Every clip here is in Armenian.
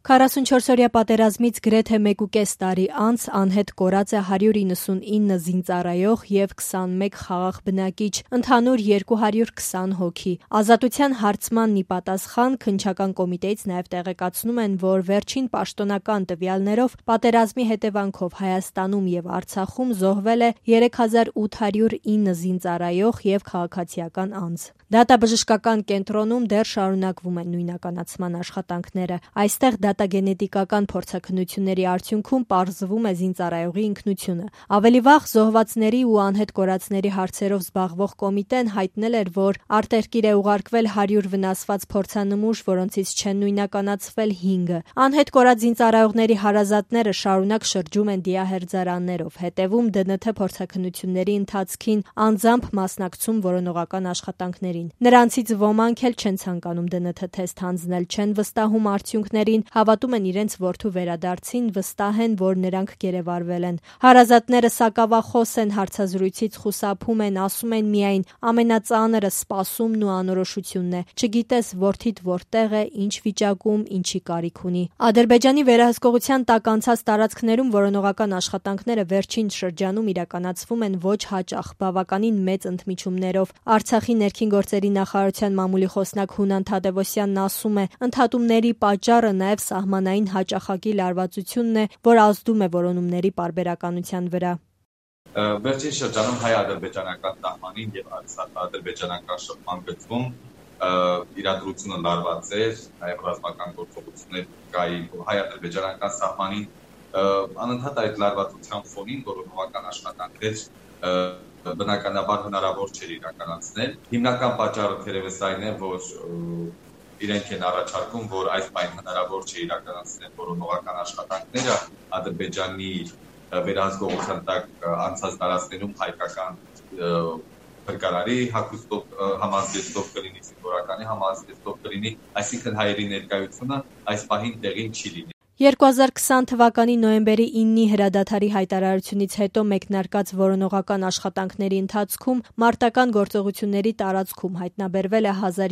44-օրյա պատերազմից գրեթե 1.5 տարի անց անհետ կորած է 199 զինծառայող և 21 խաղաղ բնակիչ, ընդհանուր 220 հոգի։ Ազատության հարցմանն ի պատասխան քննչական կոմիտեից նաև տեղեկացնում են, որ վերջին պաշտոնական տվյալներով պատերազմի հետևանքով Հայաստանում և Արցախում զոհվել է 3809 զինծառայող և քաղաքացիական անձ։ Դատաբժշկական կենտրոնում դեռ շարունակվում են նույնականացման աշխատանքները։ Այստեղ դատագենետիկական փորձաքննությունների արդյունքում պարզվում է զինծառայողի ինքնությունը։ Ավելի վաղ զոհվածների ու անհետ կորածների հարցերով զբաղվող կոմիտեն հայտնել էր, որ արտերկիր է ուղարկվել 100 վնասված փորձանմուշ, որոնցից չեն նույնականացվել 5-ը։ Անհետ կորած զինծառայողների հարազատները շարունակ շրջում են դիահերձարաններով, հետևում ԴՆԹ փորձաքննությունների ընթացքին, անձամբ մասնակցում որոնողական աշխատանքներին։ Նրանցից ոմանք էլ չեն ցանկանում ԴՆԹ թեստ հանձնել, չեն վստահում արդյունքներին, հավատում են իրենց որդու վերադարձին, վստահ են, որ նրանք գերեվարվել են։ Հարազատները սակավախոս են, հարցազրույցից խուսափում են, ասում են միայն ամենածանրը սպասումն ու անորոշությունն է։ Չգիտես որդիդ որտեղ է, ինչ վիճակում, ինչի կարիք ունի։ Ադրբեջանի վերահսկողության տակ անցած տարածքներում որոնողական աշխատանքները վերջին շրջանում իրականացվում են ոչ հաճախ, բավականին մեծ ընդմիջումներով։ Արցախի ներքին գործերի նախարարության մամուլի խոսնակ Հունան Թադևոսյանն ասում է, ընդհատումների պատճառը նաև սահմանային հաճախակի լարվածությունն է, որ ազդում է որոնումների պարբերականության վրա։ Վերջին շրջանում հայ-ադրբեջանական սահմանին և ադրբեջանական շփման գծում իրադրությունը լարված էր, նաև ռազմական գործողություններ կային հայ-ադրբեջանական սահմանին, անընդհատ այդ լարվածության ֆոնին որոնողական աշխատանքներ բնականաբար հնարավոր չէր իրականացնել։ Հիմնական պատճառը թերևս այն է, որ իրենք են առաջարկում, որ այս պայն հնարավոր չէ իրականացնել որոնողական աշխատանքները Ադրբեջանի վերահսկողության տակ անցած տարածքներում հայկական փրկարարի հագուստով համազգեստով կլինի, զինվորականի համազգեստով կլինի, այսինքն հայերի ներկայությունը այս պահին տեղին չի լինի։ 2020 թվականի նոյեմբերի 9-ի հրադադարի հայտարարությունից հետո մեկնարկած որոնողական աշխատանքների ընթացքում մարտական գործողությունների տարածքում հայտնաբերվել է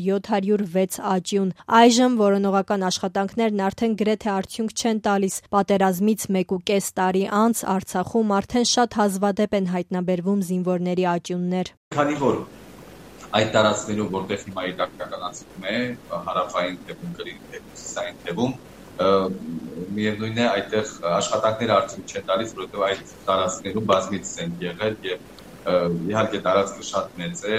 1706 աճյուն։ Այժմ որոնողական աշխատանքներն արդեն գրեթե արդյունք չեն տալիս։ Պատերազմից 1.5 տարի անց Արցախում արդեն շատ հազվադեպ են հայտնաբերվում զինվորների աճյուններ։ Քանի որ այդ տարածքներում, որտեղ հիմա իրականացվում է հարավային թևում կլինի հյուսիսային թևում, միևնույն է այդտեղ աշխատանքները արդյունք չեն տալիս, որովհետև այդ տարածքներում բազմիցս են եղել եւ իհարկե տարածքը շատ մեծ է,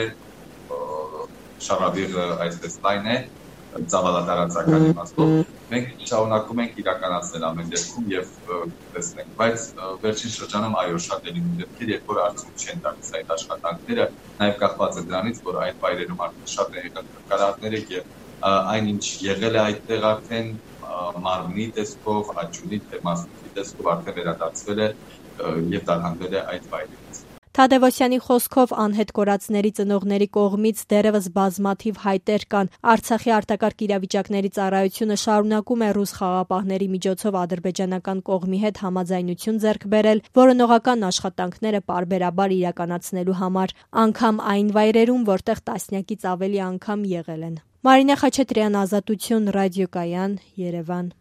շարավիղը այսպես լայն է, ծավալատարածական իմաստով։ Մենք շարունակում ենք իրականացնել ամեն դեպքում եւ տեսնենք, բայց վերջին շրջանում այո շատ է լինում դեպքեր, երբ որ արդյունք չեն տալիս այդ աշխատանքները, նաեւ կախված է դրանից, որ այդ վայրերում արդեն շատ են եղել փրկարարները եւ այնինչ եղել է այդտեղ արդեն մարմնի տեսքով, աճյունի մասնիկի տեսքով արդեն վերադարձվել է եւ տարհանվել է այդ վայրից։ Թադևոսյանի խոսքով անհետ կորածների ծնողների կողմից դեռևս բազմաթիվ հայտեր կան։ Արցախի արտակարգ իրավիճակների ծառայությունը շարունակում է ռուս խաղաղապահների միջոցով ադրբեջանական կողմի հետ համաձայնություն ձեռք բերել որոնողական աշխատանքները պարբերաբար իրականացնելու համար, անգամ այն վայրերում, որտեղ տասնյակից ավելի անգամ եղել են։ Մարինե Խաչատրյան, Ազատություն, Ռադիոկայան, Երևան։